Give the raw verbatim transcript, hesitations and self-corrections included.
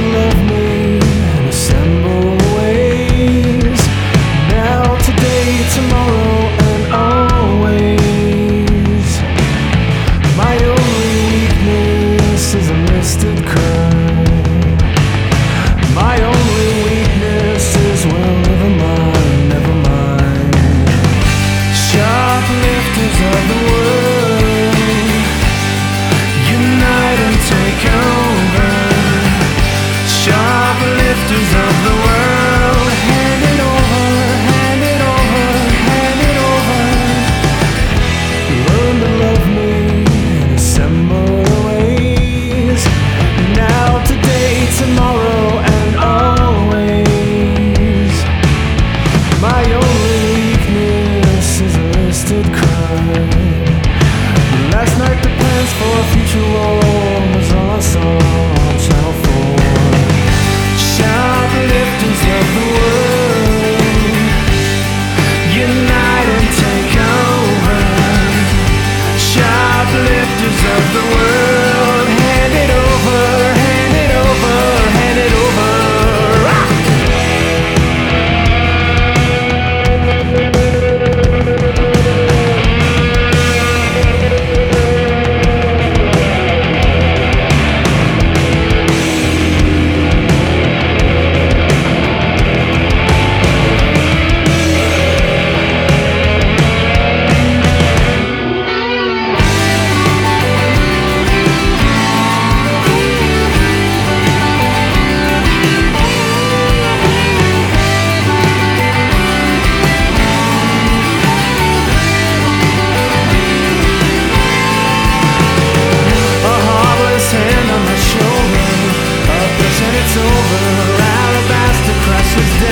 to love me and assemble ways. Now, today, tomorrow, and always. My only weakness is a misted curve. My only weakness is, well, never mind, never mind. Shoplifters of the world, unite and take over. Shoplifters of the world, hand it over, hand it over, hand it over. Learn to love me and assemble ways. Now, today, tomorrow, and always. My only weakness is a listed crime. Last night the plans for a future war was all I saw on Channel four. Shoplifters of the world, unite and take over. Shoplifters of the world, hand it over, hand it over, hand it over. Rock! It's over, alabaster crashes down.